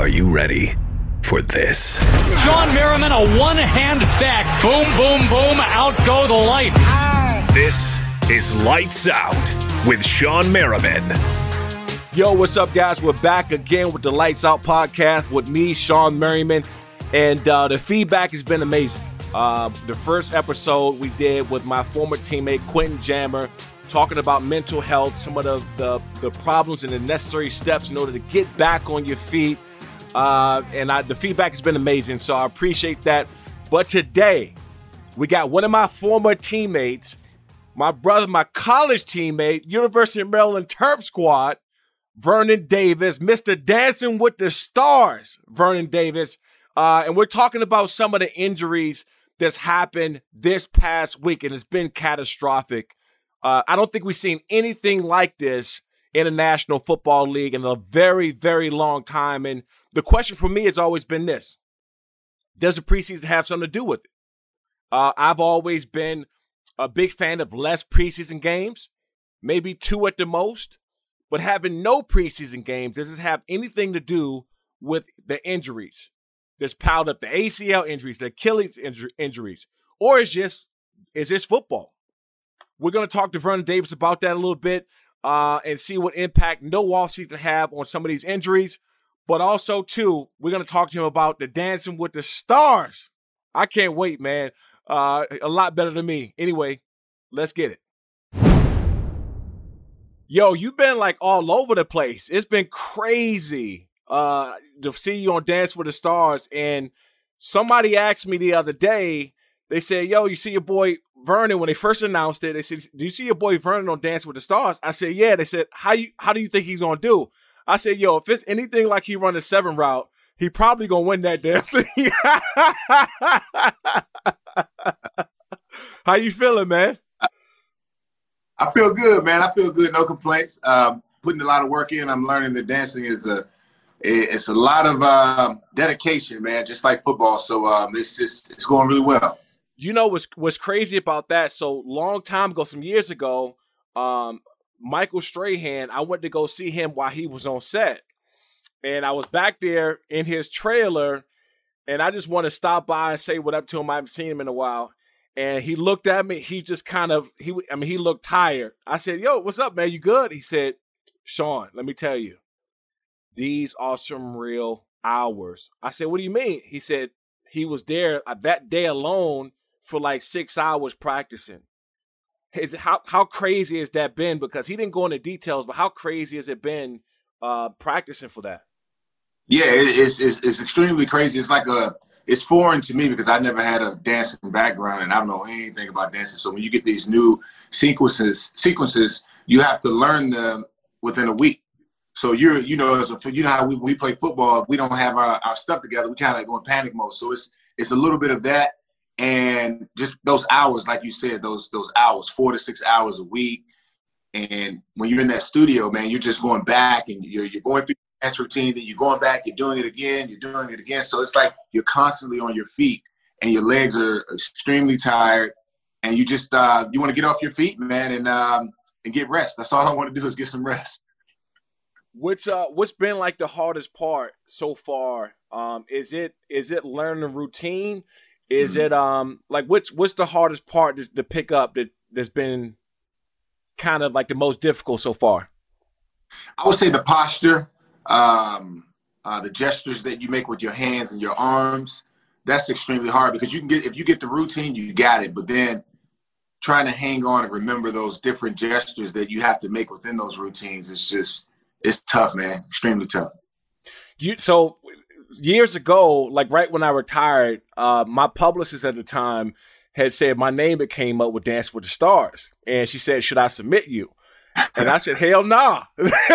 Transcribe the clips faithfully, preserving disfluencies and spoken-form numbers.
Are you ready for this? Shawn Merriman, a one-hand sack. Boom, boom, boom. Out go the lights. This is Lights Out with Shawn Merriman. Yo, what's up, guys? We're back again with the Lights Out podcast with me, Shawn Merriman, and uh, the feedback has been amazing. Uh, the first episode we did with my former teammate, Quentin Jammer, talking about mental health, some of the, the, the problems and the necessary steps in order to get back on your feet. Uh, and I, the feedback has been amazing, so I appreciate that. But today, we got one of my former teammates, my brother, my college teammate, University of Maryland Terp Squad, Vernon Davis, Mister Dancing with the Stars, Vernon Davis. Uh, and we're talking about some of the injuries that's happened this past week, and it's been catastrophic. Uh, I don't think we've seen anything like this in the National Football League in a very, very long time. And the question for me has always been this: does the preseason have something to do with it? Uh, I've always been a big fan of less preseason games, maybe two at the most. But having no preseason games, does this have anything to do with the injuries that's piled up, the A C L injuries, the Achilles inju- injuries, or is just is this football? We're going to talk to Vernon Davis about that a little bit uh, and see what impact no offseason have on some of these injuries. But also, too, we're going to talk to him about the Dancing with the Stars. I can't wait, man. Uh, a lot better than me. Anyway, let's get it. Yo, you've been like all over the place. It's been crazy uh, to see you on Dance with the Stars. And somebody asked me the other day, they said, yo, you see your boy Vernon, when they first announced it, they said, do you see your boy Vernon on Dance with the Stars? I said, yeah. They said, how you how do you think he's going to do? I said, yo, if it's anything like he run the seven route, he probably going to win that damn thing. How you feeling, man? I feel good, man. I feel good. No complaints. Um, putting a lot of work in. I'm learning that dancing is a it's a lot of uh, dedication, man. Just like football. So um, it's just it's going really well. You know what's what's crazy about that? So long time ago, some years ago, um, Michael Strahan, I went to go see him while he was on set, and I was back there in his trailer, and I just want to stop by and say what up to him. I haven't seen him in a while. And he looked at me. He just kind of, he. I mean, he looked tired. I said, yo, what's up, man? You good? He said, Shawn, let me tell you, these are some real hours. I said, what do you mean? He said he was there that day alone for like six hours practicing. Is, how, how crazy has that been? Because he didn't go into details, but how crazy has it been uh, practicing for that? Yeah, it, it's, it's it's extremely crazy. It's like a, it's foreign to me because I never had a dancing background and I don't know anything about dancing. So when you get these new sequences, sequences, you have to learn them within a week. So you're, you know, as a, you know how we, we play football, we don't have our, our stuff together. We kind of go in panic mode. So it's it's a little bit of that, and just those hours, like you said, those those hours, four to six hours a week. And when you're in that studio, man, you're just going back and you're you're going through dance routine, then you're going back, you're doing it again, you're doing it again. So it's like you're constantly on your feet and your legs are extremely tired, and you just uh, you want to get off your feet, man, and um, and get rest. That's all I want to do is get some rest. What's uh what's been like the hardest part so far? Um, is it is it learning routine? Is mm-hmm. it um like what's what's the hardest part to, to pick up that that's been kind of like the most difficult so far? I would say the posture. Um, uh, the gestures that you make with your hands and your arms, that's extremely hard because you can get, if you get the routine, you got it. But then trying to hang on and remember those different gestures that you have to make within those routines, it's just, it's tough, man. Extremely tough. You, so years ago, like right when I retired, uh, my publicist at the time had said my name had came up with Dance with the Stars. And she said, should I submit you? And I said, hell nah.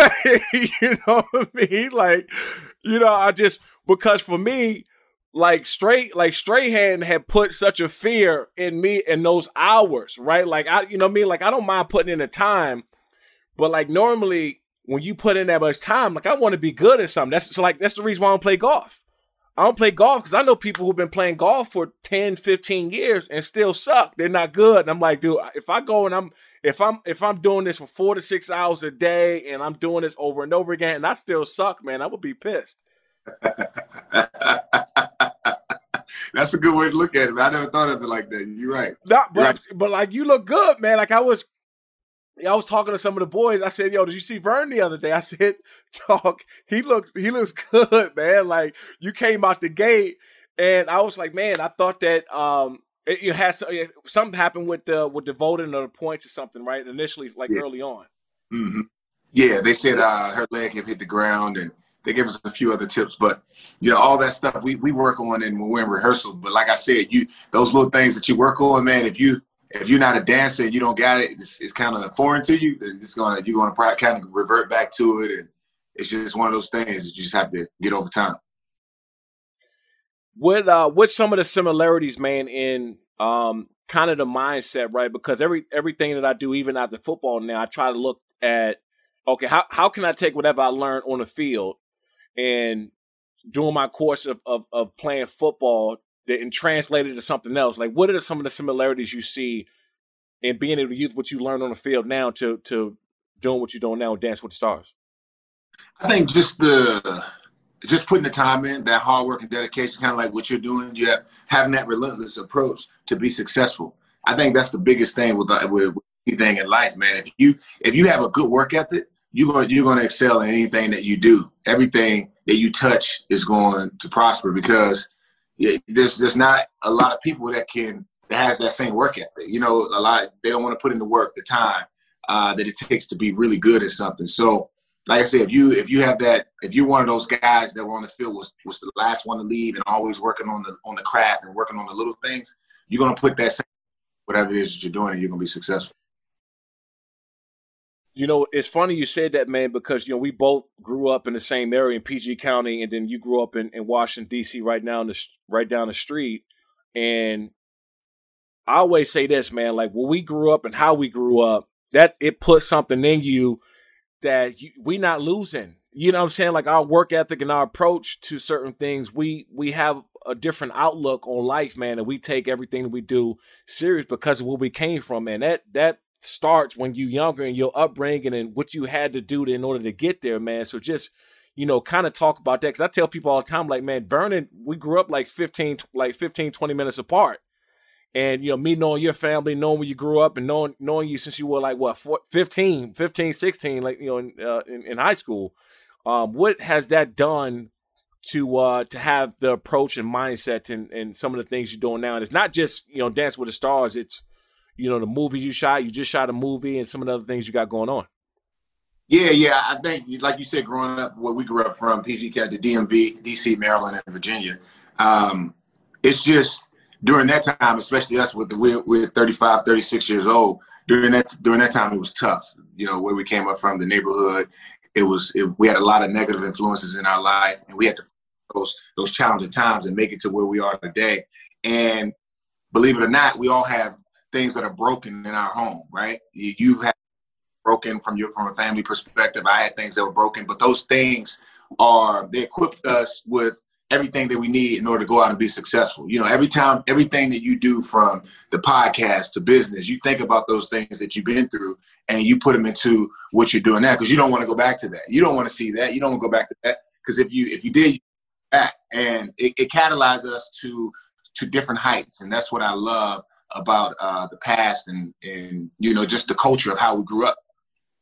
You know what I mean? Like, you know, I just, because for me, like straight, like Strahan had put such a fear in me in those hours, right? Like, I, you know what I mean? Like, I don't mind putting in the time, but like normally when you put in that much time, like I want to be good at something. That's so like, that's the reason why I don't play golf. I don't play golf because I know people who've been playing golf for ten, fifteen years and still suck. They're not good. And I'm like, dude, if I go and I'm, If I'm if I'm doing this for four to six hours a day and I'm doing this over and over again and I still suck, man, I would be pissed. That's a good way to look at it. I never thought of it like that. You're right. No, but, right. but like you look good, man. Like I was, I was talking to some of the boys. I said, "Yo, did you see Vern the other day?" I said, "Talk. He looks, he looks good, man. Like you came out the gate." And I was like, man, I thought that um, it, it has something happened with the with the voting or the points or something, right? Initially, like yeah. early on. Mm-hmm. Yeah, they said uh, her leg had hit the ground, and they gave us a few other tips. But you know, all that stuff we, we work on and when we're in rehearsal. But like I said, you those little things that you work on, man. If you if you're not a dancer and you don't got it, it's, it's kind of foreign to you. It's gonna you're gonna probably kind of revert back to it, and it's just one of those things that you just have to get over time. What uh, what's some of the similarities, man, in um, kind of the mindset, right? Because every everything that I do, even after football now, I try to look at, okay, how how can I take whatever I learned on the field and during my course of of, of playing football and translate it to something else? Like, what are some of the similarities you see in being able to use what you learned on the field now to to doing what you're doing now with Dance with the Stars? I think just the just putting the time in, that hard work and dedication, kind of like what you're doing, you have having that relentless approach to be successful. I think that's the biggest thing with, with, with anything in life, man. If you if you have a good work ethic, you're going you're going to excel in anything that you do. Everything that you touch is going to prosper because there's there's not a lot of people that can that has that same work ethic. You know, a lot they don't want to put in the work, the time uh, that it takes to be really good at something. So. Like I said, if you if you have that, if you're one of those guys that were on the field was was the last one to leave and always working on the on the craft and working on the little things, you're gonna put that same, whatever it is that you're doing, and you're gonna be successful. You know, it's funny you said that, man, because you know we both grew up in the same area in P G County, and then you grew up in, in Washington D C right now in the right down the street. And I always say this, man, like when we grew up and how we grew up, that it put something in you that you, we not losing. You know what I'm saying? Like our work ethic and our approach to certain things, we we have a different outlook on life, man, and we take everything that we do serious because of where we came from, man. That that starts when you're younger and your upbringing and what you had to do to, in order to get there, man. So just, you know, kind of talk about that because I tell people all the time, like, man, Vernon, we grew up like fifteen, like fifteen, twenty minutes apart. And, you know, me knowing your family, knowing where you grew up and knowing knowing you since you were like, what, fifteen, fifteen, sixteen, like, you know, in, uh, in, in high school. Um, what has that done to uh, to have the approach and mindset and, and some of the things you're doing now? And it's not just, you know, Dance with the Stars. It's, you know, the movies you shot. You just shot a movie and some of the other things you got going on. Yeah, yeah. I think, like you said, growing up, where we grew up from, P G County, the D M V, D C, Maryland, and Virginia, um, it's just, during that time, especially us with the we're, we're thirty-five, thirty-six years old. During that during that time, it was tough. You know, where we came up from, the neighborhood, it was it, we had a lot of negative influences in our life, and we had to those those challenging times and make it to where we are today. And believe it or not, we all have things that are broken in our home, right? You, you have broken from your from a family perspective. I had things that were broken, but those things are they equipped us with everything that we need in order to go out and be successful. You know, every time, everything that you do from the podcast to business, you think about those things that you've been through and you put them into what you're doing now because you don't want to go back to that. You don't want to see that. You don't want to go back to that because if you if you did, you back and it, it catalyzes us to to different heights, and that's what I love about uh, the past and and you know just the culture of how we grew up.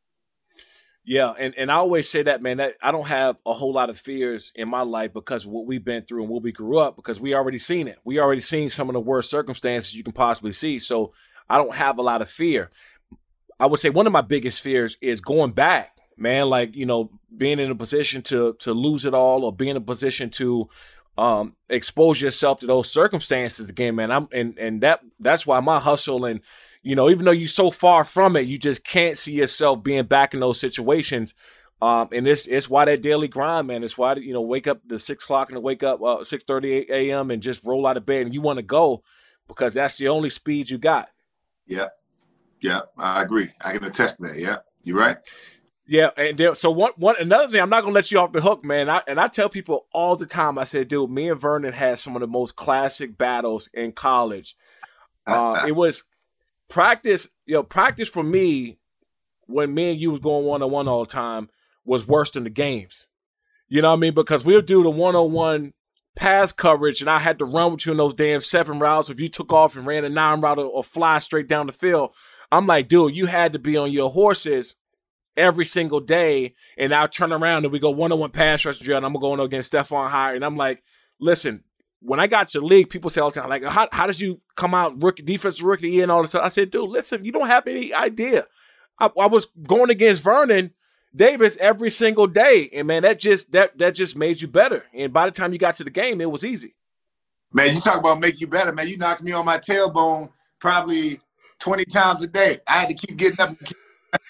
Yeah, and, and I always say that, man, that I don't have a whole lot of fears in my life because of what we've been through and what we grew up because we already seen it. We already seen some of the worst circumstances you can possibly see. So I don't have a lot of fear. I would say one of my biggest fears is going back, man, like, you know, being in a position to to lose it all or being in a position to um, expose yourself to those circumstances again, man. I'm and, and that that's why my hustle and you know, even though you're so far from it, you just can't see yourself being back in those situations. Um, and it's it's why that daily grind, man. It's why, you know, wake up to six o'clock and wake up uh, six thirty a.m. and just roll out of bed and you want to go because that's the only speed you got. Yeah. Yeah, I agree. I can attest to that. Yeah, you're right. Yeah, and there, so one one another thing, I'm not gonna let you off the hook, man. I, and I tell people all the time, I said, dude, me and Vernon had some of the most classic battles in college. Uh, it was practice, you know, practice for me when me and you was going one on one all the time was worse than the games. You know what I mean? Because we'll do the one-on-one pass coverage, and I had to run with you in those damn seven routes. If you took off and ran a nine route or, or fly straight down the field, I'm like, dude, you had to be on your horses every single day. And I'll turn around and we go one-on-one pass rush drill, and I'm going against Stephon Hire. And I'm like, listen, when I got to the league, people say all the time, like, how, how does you come out rookie, defensive rookie and all this stuff? I said, dude, listen, you don't have any idea. I, I was going against Vernon Davis every single day, and man, that just that that just made you better. And by the time you got to the game, it was easy. Man, you talk about make you better, man. You knocked me on my tailbone probably twenty times a day. I had to keep getting up. And keep,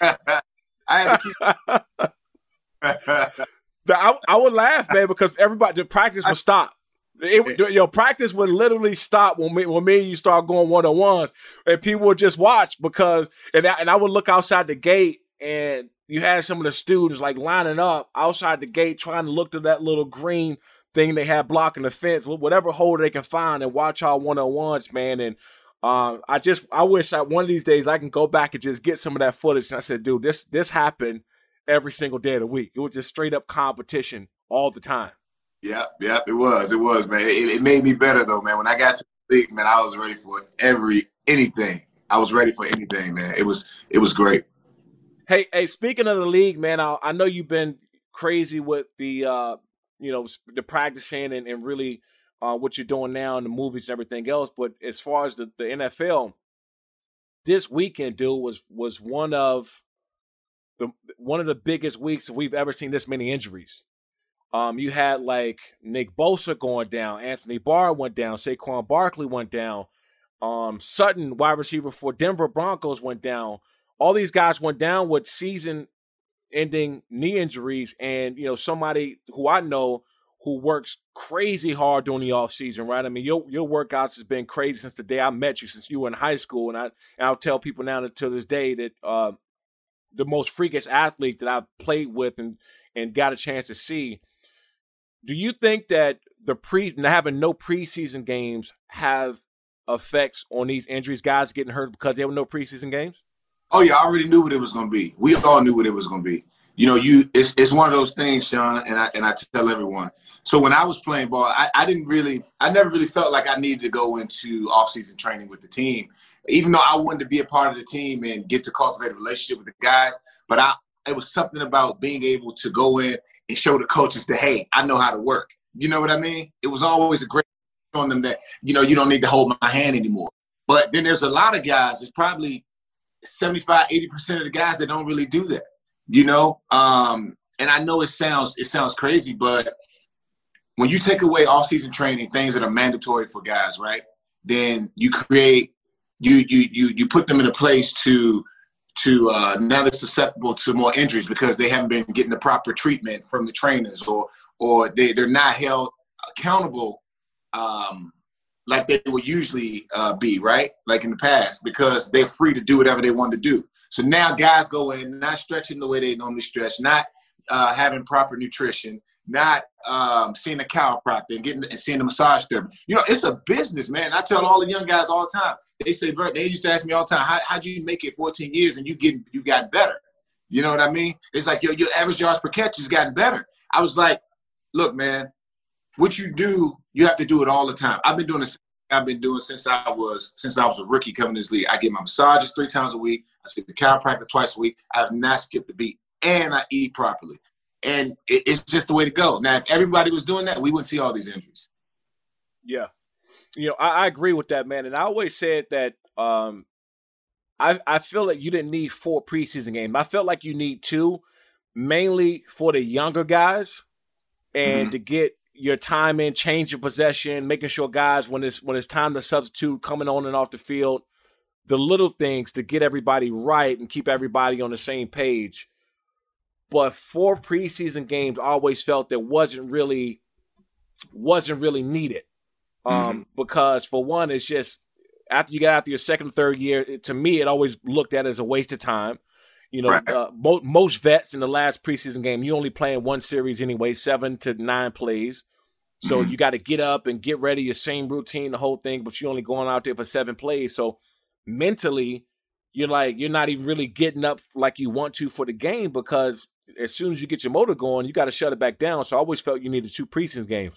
I had to keep. I, I would laugh, man, because everybody, the practice would stop. It, your know, practice would literally stop when me, when me and you start going one on ones, and people would just watch because, and I, and I would look outside the gate, and you had some of the students like lining up outside the gate trying to look to that little green thing they had blocking the fence, whatever hole they can find, and watch our one on ones, man. And um, I just, I wish that one of these days I can go back and just get some of that footage. And I said, dude, this this happened every single day of the week. It was just straight up competition all the time. Yeah, yeah, it was. It was, man. It, it made me better, though, man. When I got to the league, man, I was ready for every anything. I was ready for anything, man. It was it was great. Hey, hey. Speaking of the league, man, I, I know you've been crazy with the, uh, you know, the practicing and, and really uh, what you're doing now in the movies and everything else. But as far as the, the N F L, this weekend, dude, was was one of the one of the biggest weeks we've ever seen. This many injuries. Um, you had like Nick Bosa going down, Anthony Barr went down, Saquon Barkley went down, um, Sutton, wide receiver for Denver Broncos, went down. All these guys went down with season-ending knee injuries, and you know somebody who I know who works crazy hard during the offseason, right? I mean, your your workouts has been crazy since the day I met you, since you were in high school, and I and I'll tell people now that to this day that uh, the most freakish athlete that I've played with and and got a chance to see. Do you think that the pre having no preseason games have effects on these injuries, guys getting hurt because there were no preseason games? Oh yeah, I already knew what it was going to be. We all knew what it was going to be. You know, you it's it's one of those things, Sean, and I and I tell everyone. So when I was playing ball, I, I didn't really, I never really felt like I needed to go into off-season training with the team, even though I wanted to be a part of the team and get to cultivate a relationship with the guys. But I, it was something about being able to go in and show the coaches that, hey, I know how to work. You know what I mean? It was always a great on them that, you know, you don't need to hold my hand anymore. But then there's a lot of guys, it's probably seventy-five, eighty percent of the guys that don't really do that, you know? Um, and I know it sounds it sounds crazy, but when you take away off-season training, things that are mandatory for guys, right, then you create, you you you you put them in a place to – to uh, now they're susceptible to more injuries because they haven't been getting the proper treatment from the trainers, or or they, they're not held accountable um, like they would usually uh, be, right? Like in the past, because they're free to do whatever they want to do. So now guys go in, not stretching the way they normally stretch, not uh, having proper nutrition, not um, seeing a chiropractor and getting and seeing a massage therapist. You know, it's a business, man. I tell all the young guys all the time. They say, Bert, they used to ask me all the time, how how'd you make it fourteen years and you get you got better? You know what I mean? It's like your your average yards per catch has gotten better. I was like, look, man, what you do, you have to do it all the time. I've been doing this. I've been doing since I was since I was a rookie coming to this league. I get my massages three times a week. I see the chiropractor twice a week. I have not skipped a beat, and I eat properly. And it, it's just the way to go. Now, if everybody was doing that, we wouldn't see all these injuries. Yeah. You know, I, I agree with that, man. And I always said that um, I I feel like you didn't need four preseason games. I felt like you need two, mainly for the younger guys and mm-hmm. to get your time in, change your possession, making sure guys, when it's when it's time to substitute, coming on and off the field, the little things to get everybody right and keep everybody on the same page. But four preseason games, I always felt that wasn't really wasn't really needed. Um, mm-hmm. Because for one, it's just after you get out to your second or third year, it, to me, it always looked at as a waste of time. You know, right. uh, mo- most vets in the last preseason game, you only playing one series anyway, seven to nine plays. So mm-hmm. you got to get up and get ready, your same routine, the whole thing, but you're only going out there for seven plays. So mentally, you're like, you're not even really getting up like you want to for the game because as soon as you get your motor going, you got to shut it back down. So I always felt you needed two preseason games.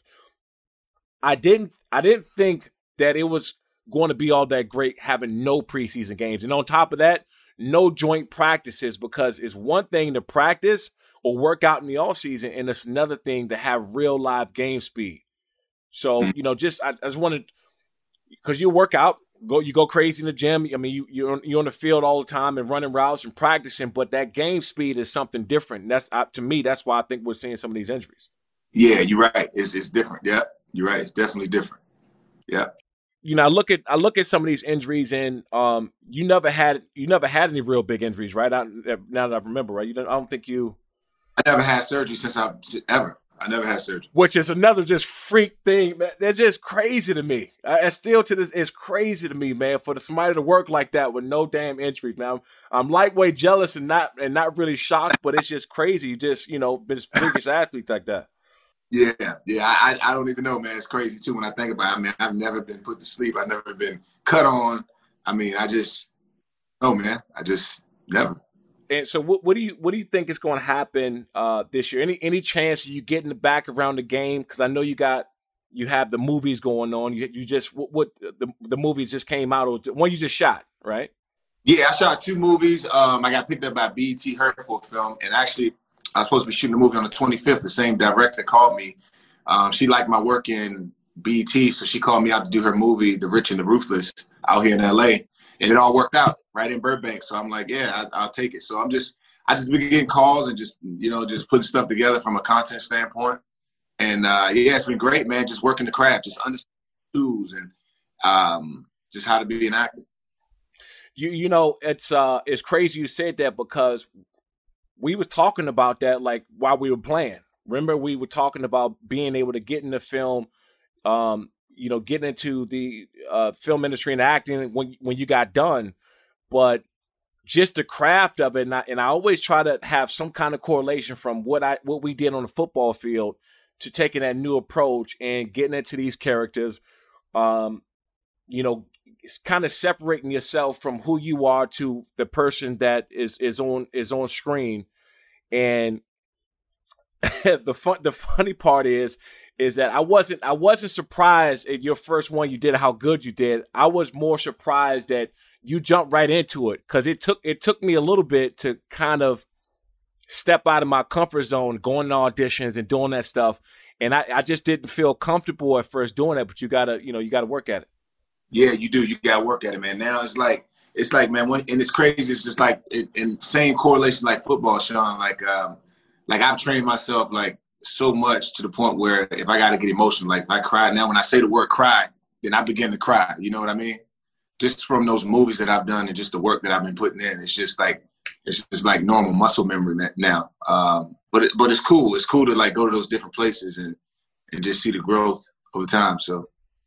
I didn't I didn't think that it was going to be all that great having no preseason games. And on top of that, no joint practices, because it's one thing to practice or work out in the offseason, and it's another thing to have real live game speed. So, you know, just I, I just wanted, because you work out, go you go crazy in the gym. I mean, you you're on, you're on the field all the time and running routes and practicing, but that game speed is something different. And that's uh, to me, that's why I think we're seeing some of these injuries. Yeah, you're right. It's it's different. Yeah, you're right. It's definitely different. Yeah. You know, I look at I look at some of these injuries, and um, you never had you never had any real big injuries, right? I, now that I remember, right? You don't, I don't think you. I never had surgery since I ever. I never had surgery. Which is another just freak thing, man. That's just crazy to me. I, I still to this, it's crazy to me, man, for somebody to work like that with no damn injuries. Now, I'm, I'm lightweight jealous and not and not really shocked, but it's just crazy. You just, you know, just freakish athlete like that. Yeah, yeah. I, I don't even know, man. It's crazy too when I think about it. I mean, I've never been put to sleep. I've never been cut on. I mean, I just, oh man, I just never. And so, what, what do you what do you think is going to happen uh, this year? Any any chance you getting the back around the game? Because I know you got you have the movies going on. You you just what, what the the movies just came out, or one you just shot, right? Yeah, I shot two movies. Um, I got picked up by B E T Heard for a film, and actually, I was supposed to be shooting a movie on the twenty-fifth. The same director called me. Um, she liked my work in B E T, so she called me out to do her movie, The Rich and the Ruthless, out here in L A. And it all worked out right in Burbank. So I'm like, yeah, I, I'll take it. So I'm just, I just been getting calls and just, you know, just putting stuff together from a content standpoint. And uh, yeah, it's been great, man. Just working the craft, just understanding tools and um, just how to be an actor. You you know, it's uh, it's crazy you said that, because we was talking about that like while we were playing. Remember, we were talking about being able to get in the film, um, you know, getting into the uh, film industry and acting when when you got done, but just the craft of it. And I, and I always try to have some kind of correlation from what I what we did on the football field to taking that new approach and getting into these characters. Um, you know, it's kind of separating yourself from who you are to the person that is is on is on screen. And the fun the funny part is. is that I wasn't I wasn't surprised at your first one you did, how good you did. I was more surprised that you jumped right into it, because it took it took me a little bit to kind of step out of my comfort zone, going to auditions and doing that stuff. And I, I just didn't feel comfortable at first doing that, but you gotta, you know, you gotta work at it. Yeah, you do. You gotta work at it, man. Now it's like it's like, man, when, and it's crazy, it's just like it, in same correlation like football, Sean. Like um like I've trained myself like so much to the point where if I got to get emotional, like if I cry now, when I say the word cry, then I begin to cry. You know what I mean? Just from those movies that I've done and just the work that I've been putting in, it's just like, it's just like normal muscle memory now. Um, but, it, but it's cool. It's cool to like go to those different places and, and just see the growth over time. So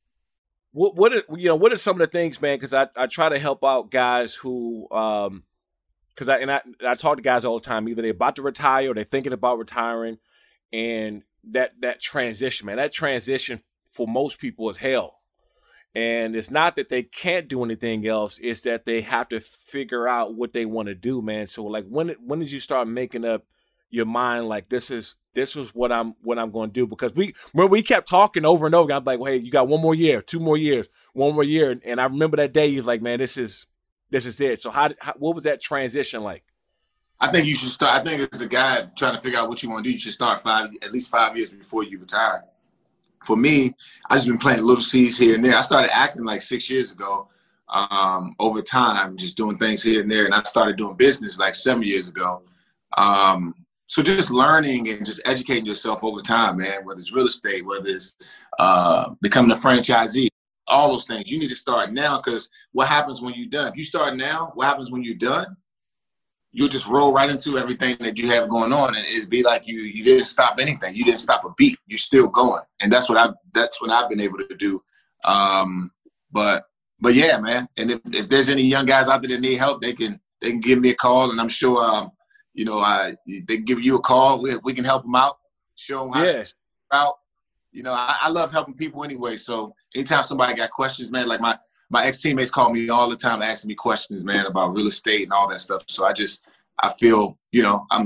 what, what, are, you know, what are some of the things, man? Cause I, I try to help out guys who, um, cause I, and I, I talk to guys all the time, either they're about to retire or they're thinking about retiring. And that that transition, man, that transition for most people is hell. And it's not that they can't do anything else; it's that they have to figure out what they want to do, man. So, like, when when did you start making up your mind, like this is this is what I'm what I'm going to do? Because we when we kept talking over and over, I'm like, well, hey, you got one more year, two more years, one more year, and I remember that day. He's like, man, this is this is it. So, how, how what was that transition like? I think you should start. I think as a guy trying to figure out what you want to do, you should start five, at least five years before you retire. For me, I just been planting little seeds here and there. I started acting like six years ago. Um, over time, just doing things here and there, and I started doing business like seven years ago. Um, so just learning and just educating yourself over time, man. Whether it's real estate, whether it's uh, becoming a franchisee, all those things. You need to start now, because what happens when you're done? If you start now, what happens when you're done? You'll just roll right into everything that you have going on, and it'd be like you you didn't stop anything. You didn't stop a beat. You're still going, and that's what I that's what I've been able to do. Um, but but yeah, man. And if, if there's any young guys out there that need help, they can they can give me a call, and I'm sure um, you know I they can give you a call. We we can help them out, show them how yes. to out. You know, I, I love helping people anyway. So anytime somebody got questions, man, like my. My ex-teammates call me all the time asking me questions, man, about real estate and all that stuff. So I just, I feel, you know, I'm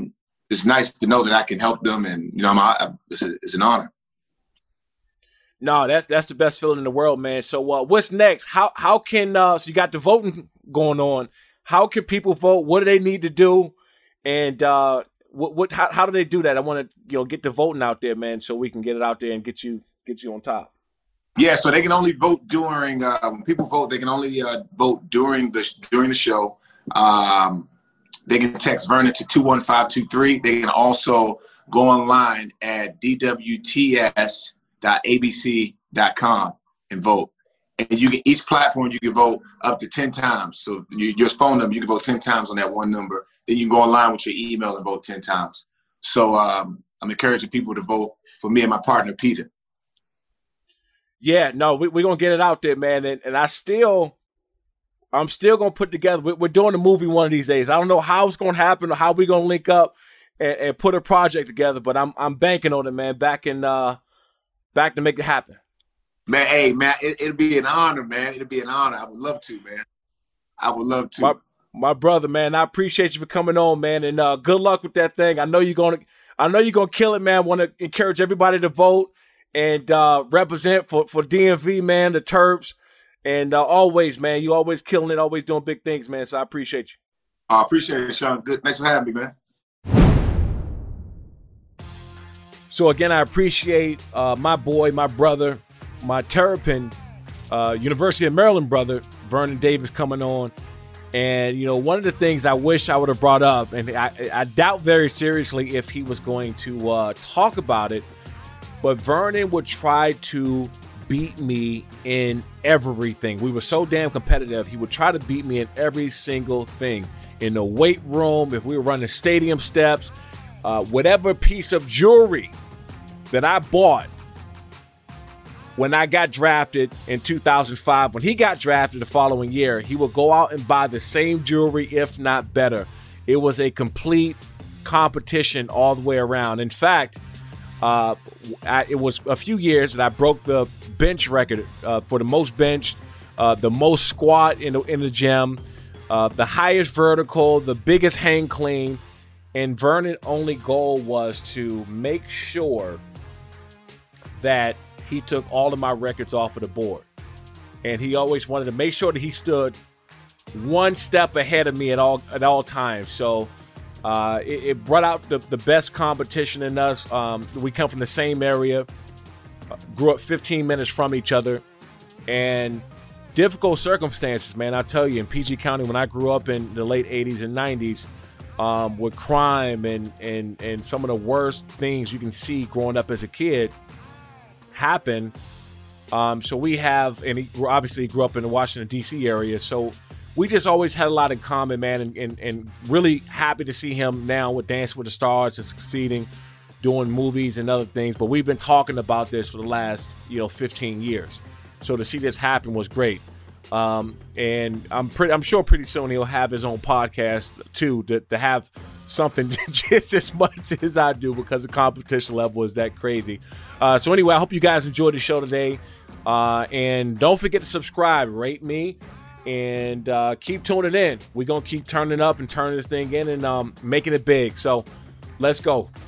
it's nice to know that I can help them, and you know, I'm, I, it's, a, it's an honor. No, that's that's the best feeling in the world, man. So uh, what's next? How how can uh, so you got the voting going on? How can people vote? What do they need to do? And uh, what what how, how do they do that? I want to you know get the voting out there, man, so we can get it out there and get you get you on top. Yeah, so they can only vote during uh, when people vote. They can only uh, vote during the during the show. Um, they can text Vernon to two one five two three. They can also go online at d w t s dot a b c dot com and vote. And you can each platform you can vote up to ten times. So you, your phone number, you can vote ten times on that one number. Then you can go online with your email and vote ten times. So um, I'm encouraging people to vote for me and my partner Peter. Yeah, no, we, we're gonna get it out there, man. And, and I still, I'm still gonna put together. We're, we're doing a movie one of these days. I don't know how it's gonna happen or how we're gonna link up and, and put a project together, but I'm I'm banking on it, man. Back in uh, back to make it happen. Man, hey, man, it, it'll be an honor, man. It'll be an honor. I would love to, man. I would love to. My, my brother, man, I appreciate you for coming on, man, and uh, good luck with that thing. I know you're gonna, I know you're gonna kill it, man. Want to encourage everybody to vote and uh, represent for for D M V, man, the Terps, and uh, always, man, you always killing it, always doing big things, man. So I appreciate you. I appreciate it, Sean. Good, thanks for having me, man. So again, I appreciate uh, my boy, my brother, my Terrapin, uh, University of Maryland brother, Vernon Davis, coming on. And, you know, one of the things I wish I would have brought up, and I, I doubt very seriously if he was going to uh, talk about it, but Vernon would try to beat me in everything. We were so damn competitive. He would try to beat me in every single thing. In the weight room, if we were running stadium steps, uh, whatever piece of jewelry that I bought when I got drafted in two thousand five, when he got drafted the following year, he would go out and buy the same jewelry, if not better. It was a complete competition all the way around. In fact, uh, I, it was a few years that I broke the bench record uh, for the most bench, uh, the most squat in the, in the gym, uh, the highest vertical, the biggest hang clean. And Vernon's only goal was to make sure that he took all of my records off of the board. And he always wanted to make sure that he stood one step ahead of me at all at all times. So uh, it, it brought out the, the best competition in us. Um, we come from the same area, uh, grew up fifteen minutes from each other, and difficult circumstances, man. I'll tell you, in P G County, when I grew up in the late eighties and nineties, um, with crime and, and, and some of the worst things you can see growing up as a kid happen. Um, so we have, and he obviously grew up in the Washington, D C area. So we just always had a lot in common, man, and, and, and really happy to see him now with Dancing with the Stars and succeeding, doing movies and other things. But we've been talking about this for the last, you know, fifteen years. So to see this happen was great. Um, and I'm pretty, I'm sure pretty soon he'll have his own podcast too, to, to have something just as much as I do, because the competition level is that crazy. Uh, so anyway, I hope you guys enjoyed the show today. Uh, and don't forget to subscribe, rate me, and uh, keep tuning in. We're going to keep turning up and turning this thing in and um, making it big. So let's go.